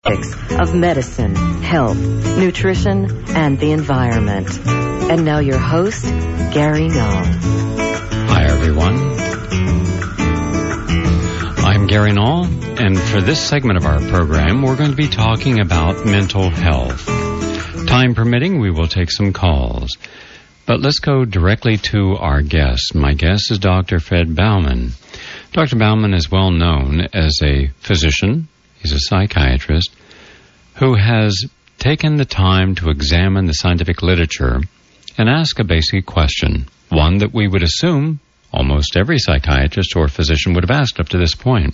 of medicine, health, nutrition, and the environment. And now your host, Gary Null. Hi, everyone. I'm Gary Null, and for this segment of our program, we're going to be talking about mental health. Time permitting, we will take some calls. But let's go directly to our guest. My guest is Dr. Fred Bauman. Dr. Bauman is well known as a physician. He's a psychiatrist who has taken the time to examine the scientific literature and ask a basic question, one that we would assume almost every psychiatrist or physician would have asked up to this point.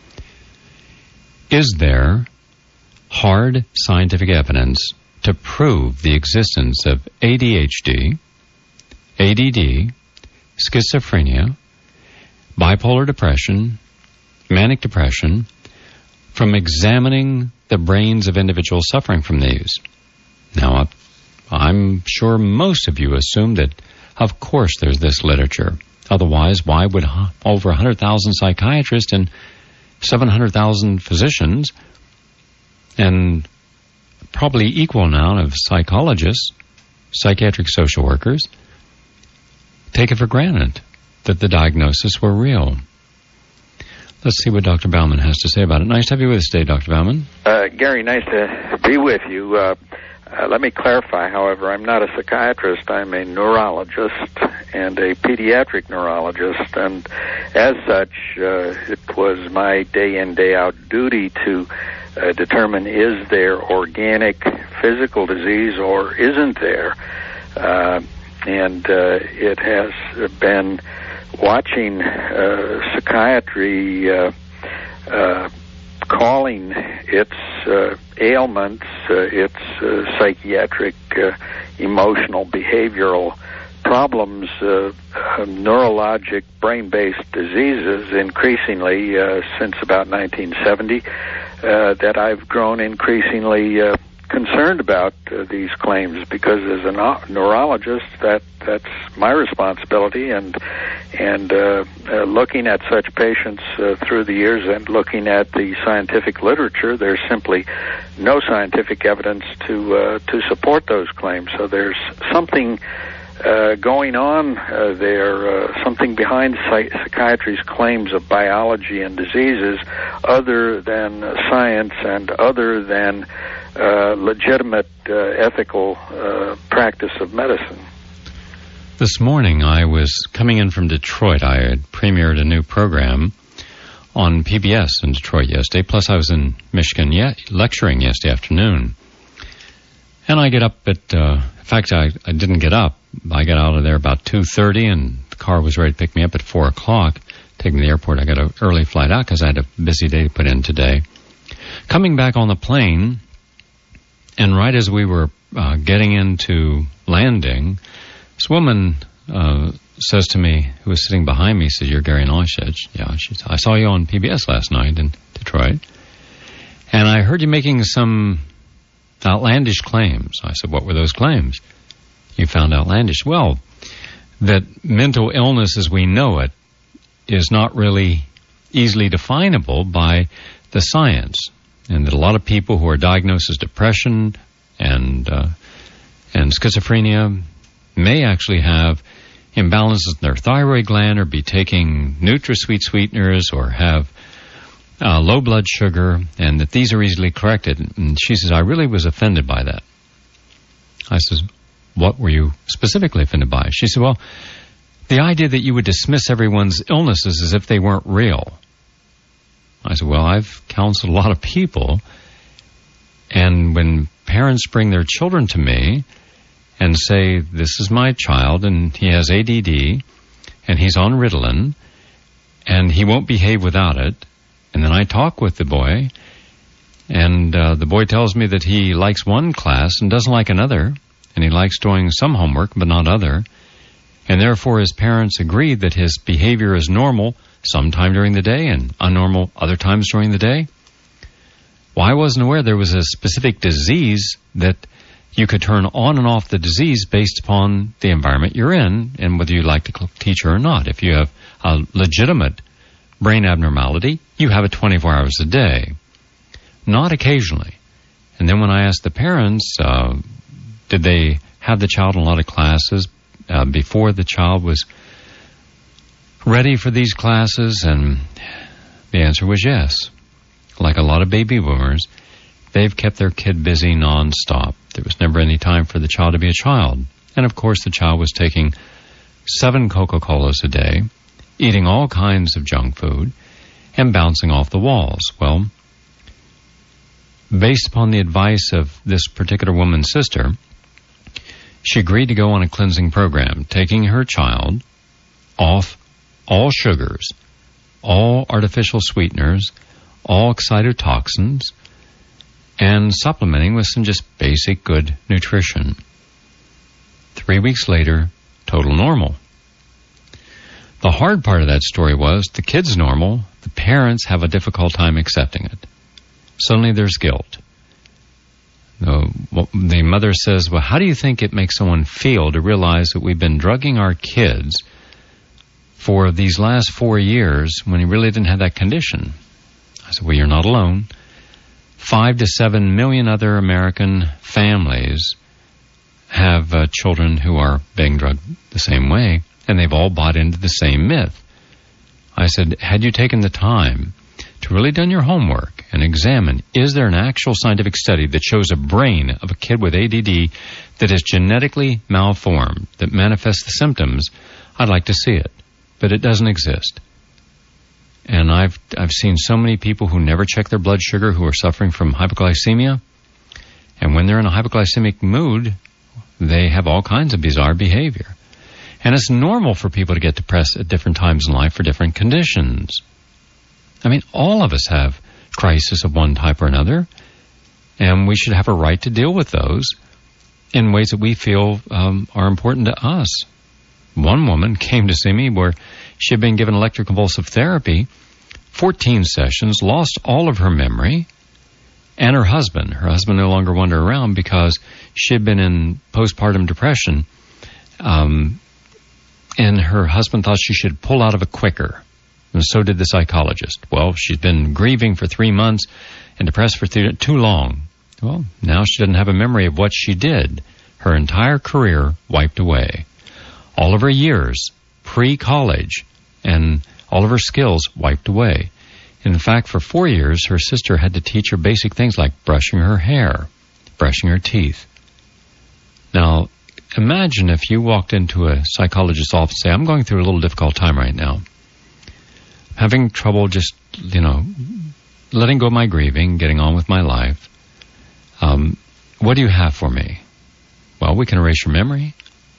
Is there hard scientific evidence to prove the existence of ADHD, ADD, schizophrenia, bipolar depression, manic depression, from examining the brains of individuals suffering from these? Now, I'm sure most of you assume that, of course, there's this literature. Otherwise, why would over 100,000 psychiatrists and 700,000 physicians and probably equal amount of psychologists, psychiatric social workers, take it for granted that the diagnoses were real? Let's see what Dr. Bauman has to say about it. Nice to have you with us today, Dr. Bauman. Gary, nice to be with you. Let me clarify, however, I'm not a psychiatrist. I'm a neurologist and a pediatric neurologist, and as such, it was my day in, day out duty to determine, is there organic physical disease or isn't there? And it has been watching psychiatry calling its ailments, its psychiatric, emotional, behavioral problems, neurologic, brain-based diseases, increasingly since about 1970, that I've grown increasingly concerned about these claims, because as a neurologist, that's my responsibility, and looking at such patients through the years and looking at the scientific literature, there's simply no scientific evidence to support those claims. So there's something going on there, something behind psychiatry's claims of biology and diseases, other than science and other than legitimate ethical practice of medicine. This morning I was coming in from Detroit. I had premiered a new program on PBS in Detroit yesterday, plus I was in Michigan lecturing yesterday afternoon. And I get up at, in fact, I didn't get up. I got out of there about 2:30, and the car was ready to pick me up at 4 o'clock. Taking me to the airport, I got an early flight out because I had a busy day to put in today. Coming back on the plane, and right as we were getting into landing, this woman says to me, who was sitting behind me, says, "You're Gary Null?" I said, "Yeah." She said, "I saw you on PBS last night in Detroit, and I heard you making some outlandish claims." I said, "What were those claims you found outlandish?" "Well, that mental illness as we know it is not really easily definable by the science, and that a lot of people who are diagnosed as depression and schizophrenia may actually have imbalances in their thyroid gland, or be taking NutraSweet sweeteners, or have low blood sugar, and that these are easily corrected." And she says, "I really was offended by that." I says, "What were you specifically offended by?" She said, "Well, the idea that you would dismiss everyone's illnesses as if they weren't real." I said, "Well, I've counseled a lot of people, and when parents bring their children to me and say, 'This is my child, and he has ADD, and he's on Ritalin, and he won't behave without it,' and then I talk with the boy, and the boy tells me that he likes one class and doesn't like another, and he likes doing some homework but not other, and therefore his parents agree that his behavior is normal sometime during the day and unnormal other times during the day. Well, I wasn't aware there was a specific disease that you could turn on and off the disease based upon the environment you're in and whether you like the teacher or not. If you have a legitimate brain abnormality, you have it 24 hours a day. Not occasionally. And then when I asked the parents, did they have the child in a lot of classes before the child was ready for these classes? And the answer was yes. Like a lot of baby boomers, they've kept their kid busy nonstop. There was never any time for the child to be a child. And of course, the child was taking 7 Coca-Colas a day, eating all kinds of junk food, and bouncing off the walls. Well, based upon the advice of this particular woman's sister, she agreed to go on a cleansing program, taking her child off all sugars, all artificial sweeteners, all excitotoxins, and supplementing with some just basic good nutrition. 3 weeks later, total normal. The hard part of that story was the kid's normal, the parents have a difficult time accepting it. Suddenly there's guilt. The mother says, well, how do you think it makes someone feel to realize that we've been drugging our kids for these last 4 years when he really didn't have that condition? I said, well, you're not alone. 5 to 7 million other American families have children who are being drugged the same way, and they've all bought into the same myth. I said, had you taken the time to really done your homework and examine, is there an actual scientific study that shows a brain of a kid with ADD that is genetically malformed, that manifests the symptoms? I'd like to see it, but it doesn't exist. And I've seen so many people who never check their blood sugar who are suffering from hypoglycemia, and when they're in a hypoglycemic mood, they have all kinds of bizarre behavior. And it's normal for people to get depressed at different times in life for different conditions. I mean, all of us have crises of one type or another, and we should have a right to deal with those in ways that we feel are important to us. One woman came to see me where she had been given electroconvulsive therapy, 14 sessions, lost all of her memory, and her husband no longer wandered around because she had been in postpartum depression, and her husband thought she should pull out of it quicker. And so did the psychologist. Well, she'd been grieving for 3 months and depressed for too long. Well, now she doesn't have a memory of what she did. Her entire career wiped away. All of her years, pre-college, and all of her skills wiped away. In fact, for 4 years, her sister had to teach her basic things like brushing her hair, brushing her teeth. Now, imagine if you walked into a psychologist's office and say, I'm going through a little difficult time right now. Having trouble just, letting go of my grieving, getting on with my life. What do you have for me? Well, we can erase your memory.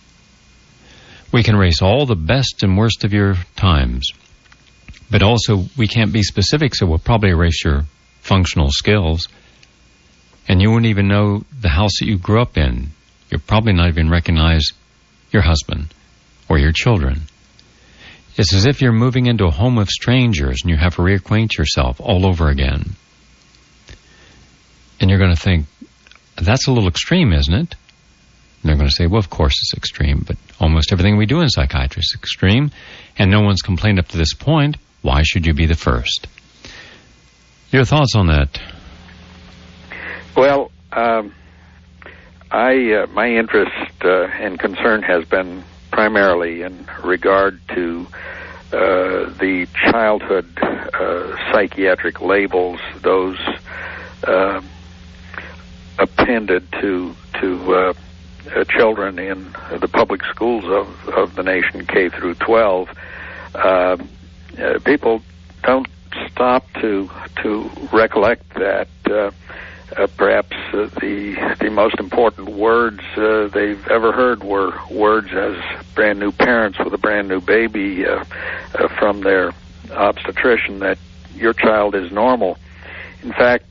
We can erase all the best and worst of your times. But also, we can't be specific, so we'll probably erase your functional skills. And you wouldn't even know the house that you grew up in. You'll probably not even recognize your husband or your children. It's as if you're moving into a home of strangers and you have to reacquaint yourself all over again. And you're going to think, that's a little extreme, isn't it? And they're going to say, well, of course it's extreme, but almost everything we do in psychiatry is extreme, and no one's complained up to this point. Why should you be the first? Your thoughts on that? Well, my interest and concern has been primarily in regard to the childhood psychiatric labels, those appended to children in the public schools of the nation, K through 12. People don't stop to recollect that perhaps the most important words they've ever heard were words as brand new parents with a brand new baby from their obstetrician, that your child is normal. In fact,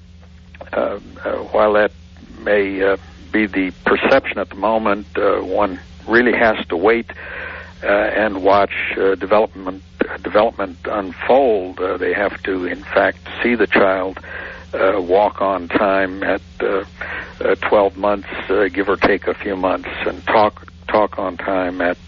while that may be the perception at the moment, one really has to wait and watch development unfold. They have to, in fact, see the child walk on time at 12 months, give or take a few months, and talk on time at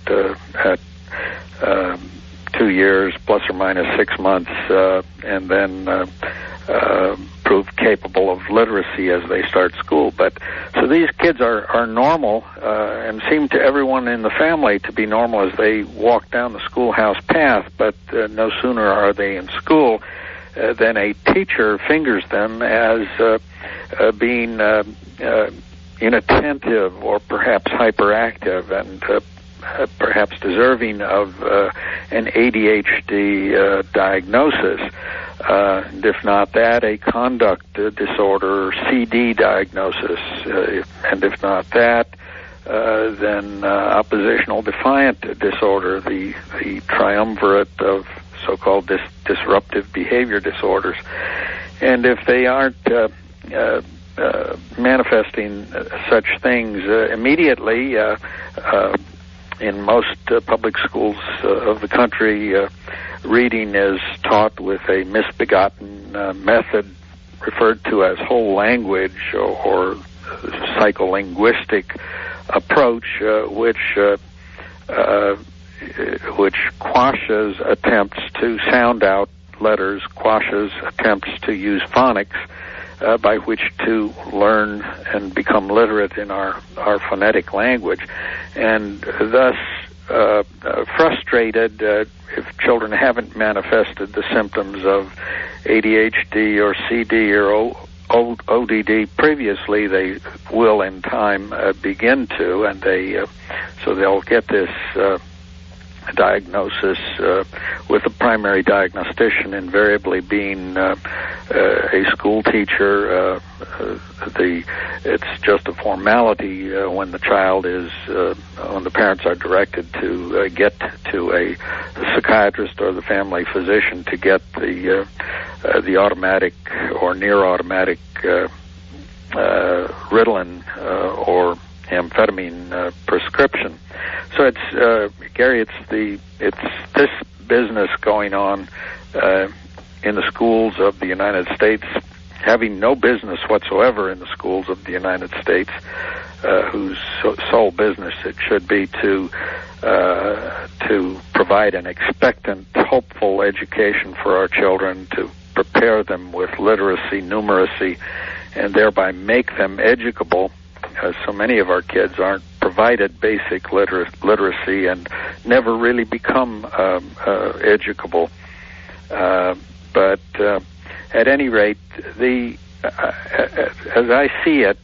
2 years, plus or minus 6 months, and then prove capable of literacy as they start school. But so these kids are normal and seem to everyone in the family to be normal as they walk down the schoolhouse path, but no sooner are they in school than a teacher fingers them as being inattentive or perhaps hyperactive and perhaps deserving of an ADHD diagnosis. And if not that, a conduct disorder or CD diagnosis. And if not that, then oppositional defiant disorder, the triumvirate of so-called disruptive behavior disorders. And if they aren't manifesting such things immediately, in most public schools of the country, reading is taught with a misbegotten method referred to as whole language or psycholinguistic approach, which quashes attempts to sound out letters, quashes attempts to use phonics, by which to learn and become literate in our phonetic language, and thus frustrated if children haven't manifested the symptoms of ADHD or CD or ODD previously, they will in time begin to, and so they'll get this diagnosis with the primary diagnostician invariably being a school teacher. It's just a formality when the child is when the parents are directed to get to a psychiatrist or the family physician to get the automatic or near automatic Ritalin or amphetamine prescription. So it's Gary. It's this business going on in the schools of the United States, having no business whatsoever in the schools of the United States, whose sole business it should be to provide an expectant, hopeful education for our children, to prepare them with literacy, numeracy, and thereby make them educable. So many of our kids aren't provided basic literacy and never really become educable. But at any rate, as I see it,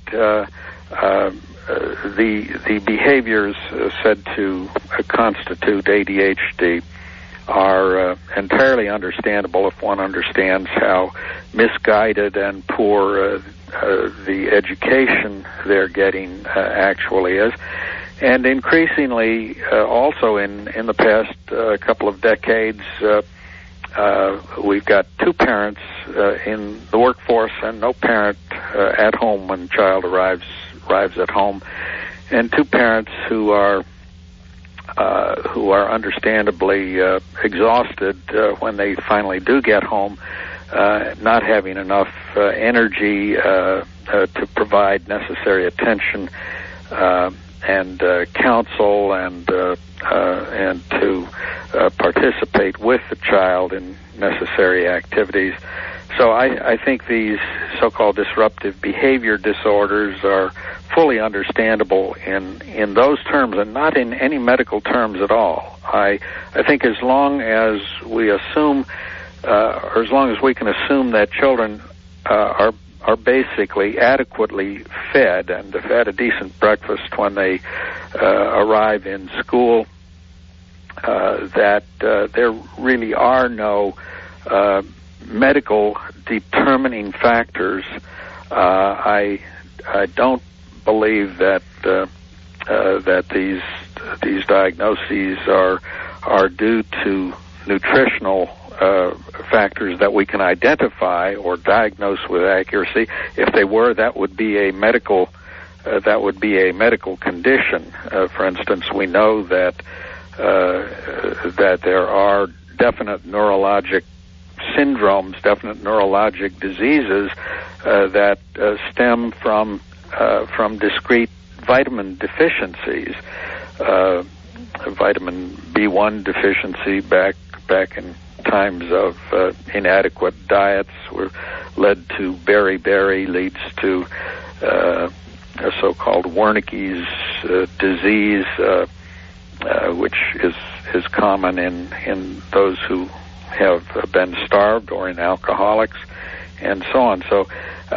the behaviors said to constitute ADHD are entirely understandable if one understands how misguided and poor the education they're getting actually is. And increasingly, also in the past couple of decades, we've got two parents in the workforce and no parent at home when child arrives at home, and two parents who are understandably exhausted when they finally do get home, not having enough energy to provide necessary attention and counsel and to participate with the child in necessary activities. So I think these so-called disruptive behavior disorders are fully understandable in those terms and not in any medical terms at all. I think as long as we assume, or as long as we can assume that children are basically adequately fed and have had a decent breakfast when they arrive in school, that there really are no medical determining factors. I don't believe that these diagnoses are due to nutritional factors that we can identify or diagnose with accuracy. If they were, that would be a medical condition. For instance, we know that there are definite neurologic syndromes, definite neurologic diseases that stem from discrete vitamin deficiencies. Vitamin B1 deficiency back in times of inadequate diets were led to beriberi, leads to a so-called Wernicke's disease, which is common in those who have been starved or in alcoholics, and so on. So,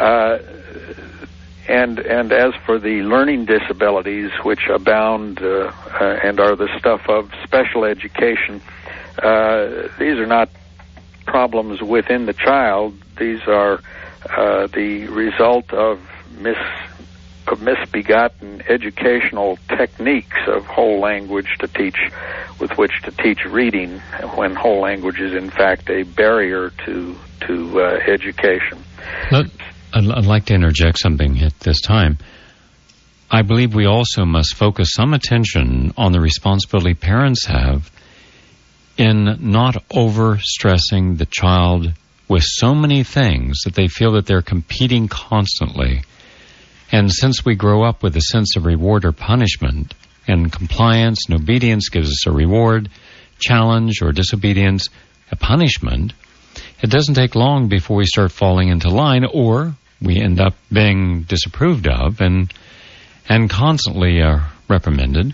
and as for the learning disabilities, which abound and are the stuff of special education, these are not problems within the child. These are the result of misbegotten educational techniques of whole language with which to teach reading, when whole language is in fact a barrier to education. I'd like to interject something at this time. I believe we also must focus some attention on the responsibility parents have in not overstressing the child with so many things that they feel that they're competing constantly. And since we grow up with a sense of reward or punishment, and compliance and obedience gives us a reward, challenge or disobedience a punishment, it doesn't take long before we start falling into line, or we end up being disapproved of and constantly reprimanded.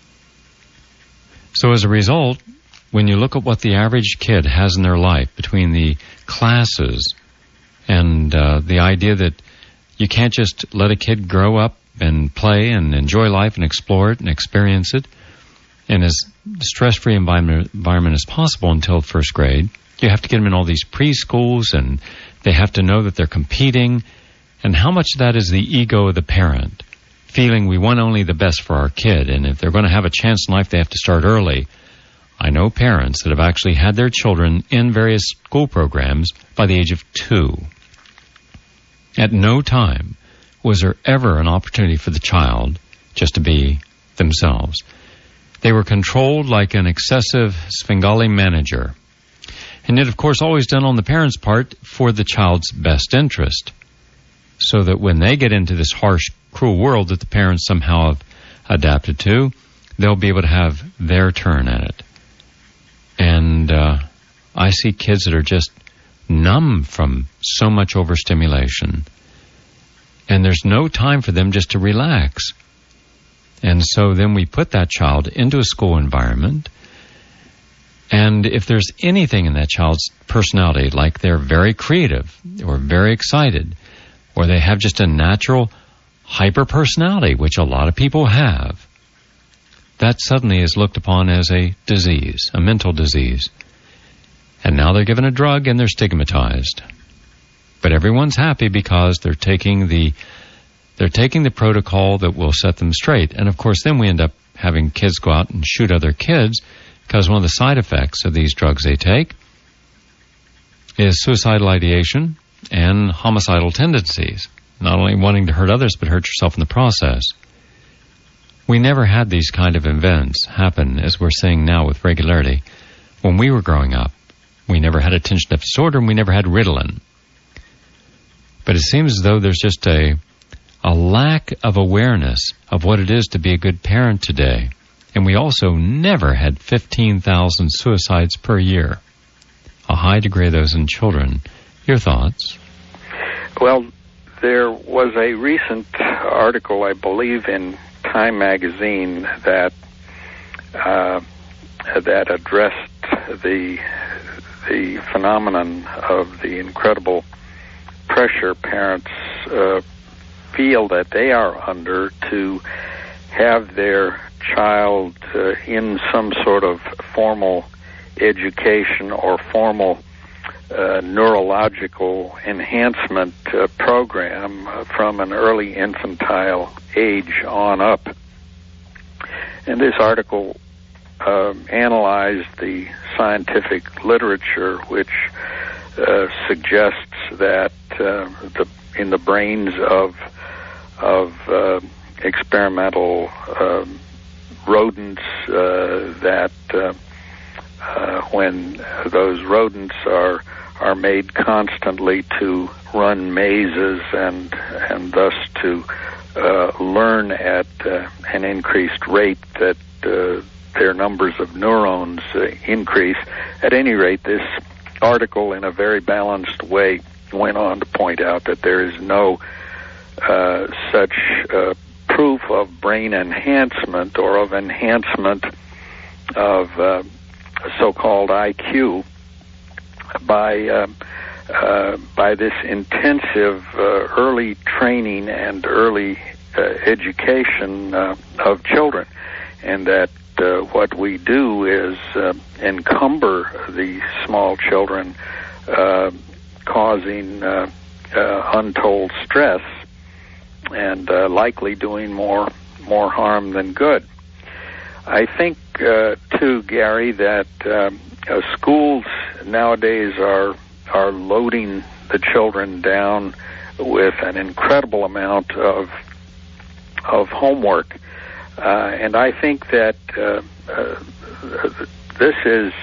So as a result, when you look at what the average kid has in their life between the classes and the idea that you can't just let a kid grow up and play and enjoy life and explore it and experience it in as stress-free environment as possible until first grade. You have to get them in all these preschools, and they have to know that they're competing. And how much of that is the ego of the parent, feeling we want only the best for our kid, and if they're going to have a chance in life, they have to start early. I know parents that have actually had their children in various school programs by the age of 2. At no time was there ever an opportunity for the child just to be themselves. They were controlled like an excessive Svengali manager. And yet, of course, always done on the parents' part for the child's best interest, so that when they get into this harsh, cruel world that the parents somehow have adapted to, they'll be able to have their turn at it. And I see kids that are just numb from so much overstimulation. And there's no time for them just to relax. And so then we put that child into a school environment, and if there's anything in that child's personality, like they're very creative or very excited, or they have just a natural hyper-personality, which a lot of people have, that suddenly is looked upon as a disease, a mental disease. And now they're given a drug and they're stigmatized. But everyone's happy because they're taking the protocol that will set them straight. And of course, then we end up having kids go out and shoot other kids, because one of the side effects of these drugs they take is suicidal ideation and homicidal tendencies. Not only wanting to hurt others, but hurt yourself in the process. We never had these kind of events happen, as we're seeing now with regularity. When we were growing up, we never had attention deficit disorder, and we never had Ritalin. But it seems as though there's just a lack of awareness of what it is to be a good parent today. And we also never had 15,000 suicides per year. A high degree of those in children. Your thoughts? Well, there was a recent article, I believe, in Time magazine that addressed the phenomenon of the incredible pressure parents feel that they are under to have their child in some sort of formal education or formal neurological enhancement program from an early infantile age on up. And this article analyzed the scientific literature, which suggests that in the brains of experimental rodents, that when those rodents are made constantly to run mazes and thus to learn at an increased rate, that their numbers of neurons increase. At any rate, this article, in a very balanced way, went on to point out that there is no such proof of brain enhancement or of enhancement of so-called IQ by this intensive early training and early education of children, and that what we do is encumber the small children, causing untold stress and likely doing more harm than good. I think, too, Gary, that schools nowadays are loading the children down with an incredible amount of homework, and I think that this is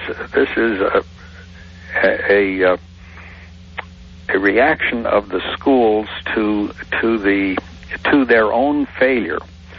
a reaction of the schools to their own failure.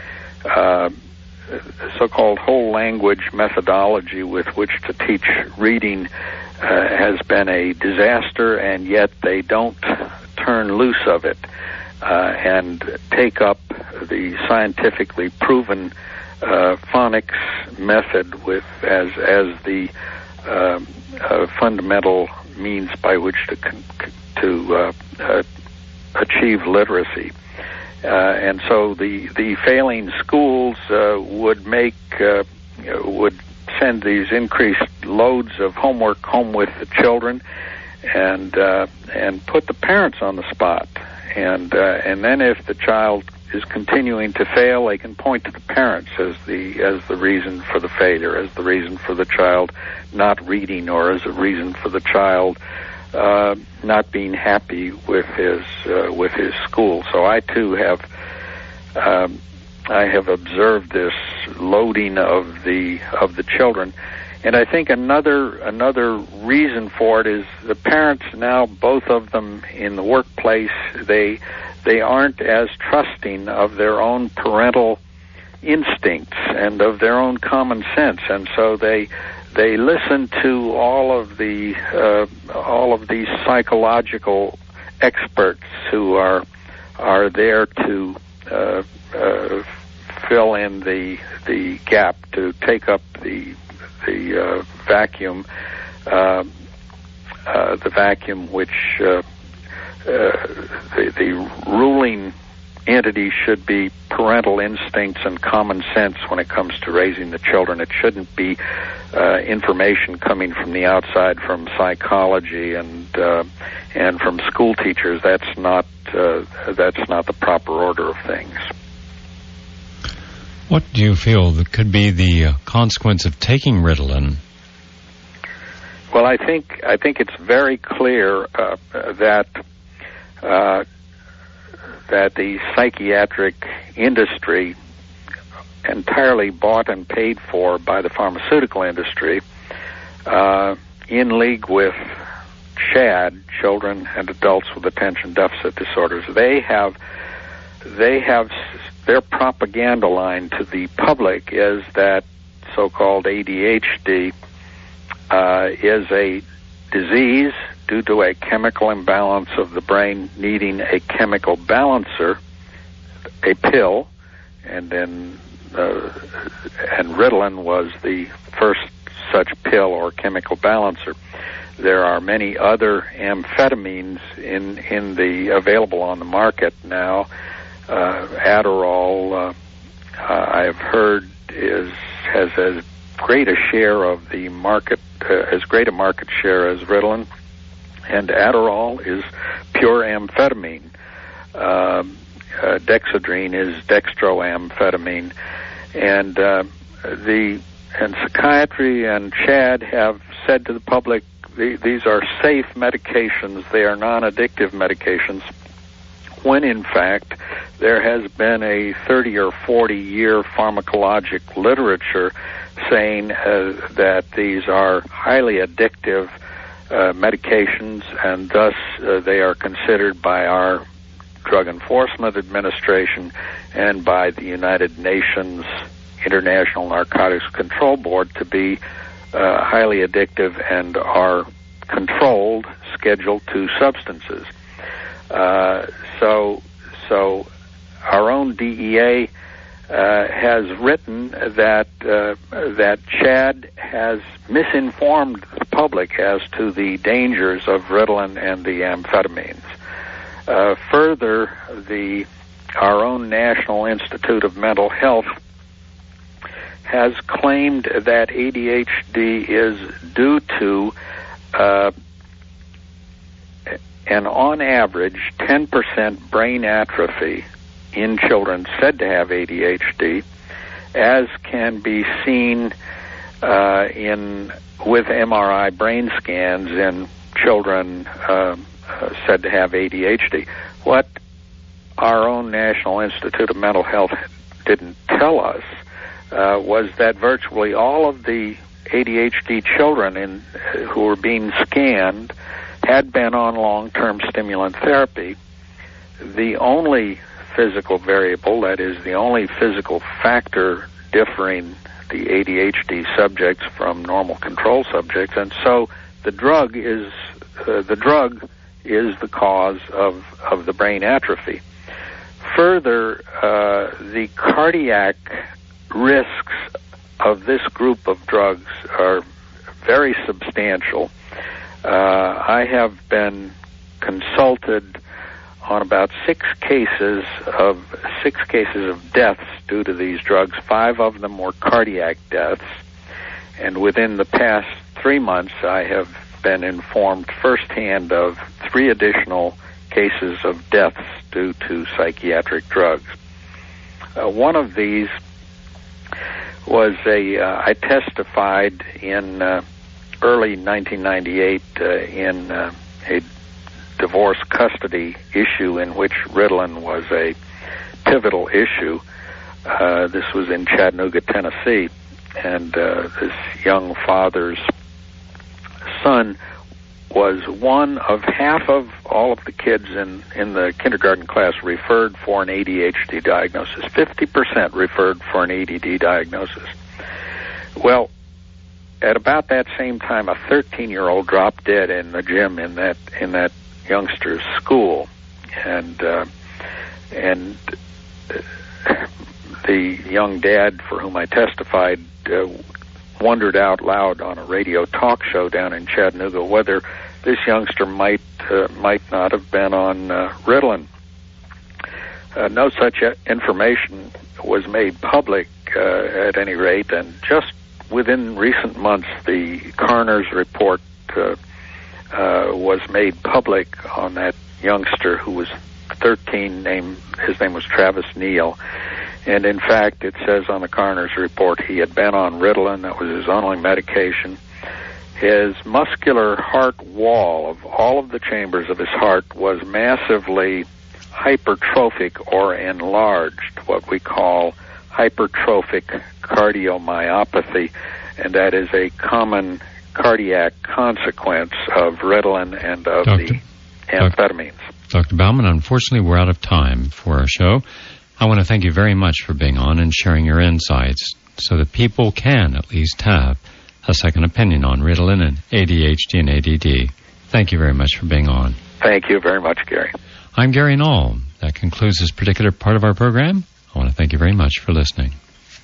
So-called whole language methodology with which to teach reading has been a disaster, and yet they don't turn loose of it and take up the scientifically proven phonics method as the fundamental means by which to achieve literacy. And so the failing schools would send these increased loads of homework home with the children, and put the parents on the spot. And then if the child is continuing to fail, they can point to the parents as the reason for the failure, as the reason for the child not reading, or as a reason for the child not being happy with his school. So I too have observed this loading of the children, and I think another reason for it is the parents now, both of them in the workplace, they aren't as trusting of their own parental instincts and of their own common sense, and so they listen to all of these psychological experts who are there to fill in the gap, to take up the vacuum, which the ruling entity should be parental instincts and common sense when it comes to raising the children. It shouldn't be information coming from the outside, from psychology and from school teachers. That's not the proper order of things. What do you feel that could be the consequence of taking Ritalin? Well, I think it's very clear that the psychiatric industry, entirely bought and paid for by the pharmaceutical industry, in league with CHAD, children and adults with attention deficit disorders, they have their propaganda line to the public is that so-called ADHD is a disease due to a chemical imbalance of the brain needing a chemical balancer, a pill, and Ritalin was the first such pill or chemical balancer. There are many other amphetamines in the available on the market now. Adderall, I've heard, has as great a share of the market, as great a market share as Ritalin, and Adderall is pure amphetamine. Dexedrine is dextroamphetamine, and psychiatry and CHAD have said to the public these are safe medications. They are non-addictive medications, when in fact there has been a 30 or 40 year pharmacologic literature saying that these are highly addictive medications, and thus they are considered by our Drug Enforcement Administration and by the United Nations International Narcotics Control Board to be highly addictive and are controlled Schedule II substances. So our own DEA has written that Chad has misinformed the public as to the dangers of Ritalin and the amphetamines. Further, our own National Institute of Mental Health has claimed that ADHD is due to an on average 10% brain atrophy in children said to have ADHD, as can be seen with MRI brain scans in children said to have ADHD. What our own National Institute of Mental Health didn't tell us was that virtually all of the ADHD children who were being scanned had been on long-term stimulant therapy. The only physical variable, that is, the only physical factor differing the ADHD subjects from normal control subjects, and so the drug is the cause of the brain atrophy. Further, the cardiac risks of this group of drugs are very substantial. I have been consulted on about six cases of deaths due to these drugs. 5 of them were cardiac deaths, and within the past 3 months I have been informed firsthand of 3 additional cases of deaths due to psychiatric drugs. One of these was I testified in early 1998 in a divorce custody issue in which Ritalin was a pivotal issue. This was in Chattanooga, Tennessee, and this young father's son was one of half of all of the kids in the kindergarten class referred for an ADHD diagnosis. 50% referred for an ADD diagnosis. Well, at about that same time, a 13-year-old dropped dead in the gym in that youngster's school, and the young dad for whom I testified wondered out loud on a radio talk show down in Chattanooga whether this youngster might not have been on Ritalin. No such information was made public at any rate, and just within recent months, the coroner's report was made public on that youngster who was 13. His name was Travis Neal. And in fact, it says on the coroner's report he had been on Ritalin. That was his only medication. His muscular heart wall of all of the chambers of his heart was massively hypertrophic or enlarged, what we call hypertrophic cardiomyopathy, and that is a common cardiac consequence of Ritalin and of the amphetamines. Dr. Bauman, unfortunately, we're out of time for our show. I want to thank you very much for being on and sharing your insights so that people can at least have a second opinion on Ritalin and ADHD and ADD. Thank you very much for being on. Thank you very much, Gary. I'm Gary Null. That concludes this particular part of our program. I want to thank you very much for listening.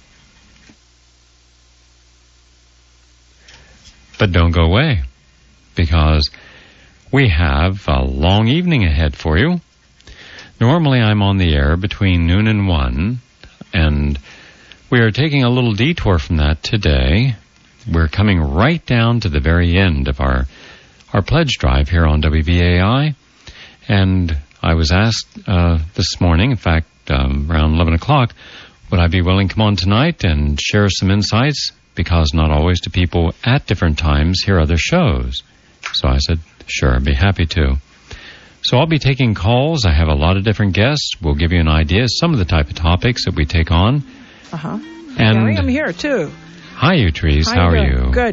But don't go away, because we have a long evening ahead for you. Normally I'm on the air between noon and 1, and we are taking a little detour from that today. We're coming right down to the very end of our pledge drive here on WBAI, and I was asked this morning, in fact, around 11 o'clock, would I be willing to come on tonight and share some insights, because not always do people at different times hear other shows. So I said, sure, I'd be happy to. So I'll be taking calls. I have a lot of different guests. We'll give you an idea, some of the type of topics that we take on. Uh-huh. And Gary, I'm here, too. Hi, Utrice. How are you? Good.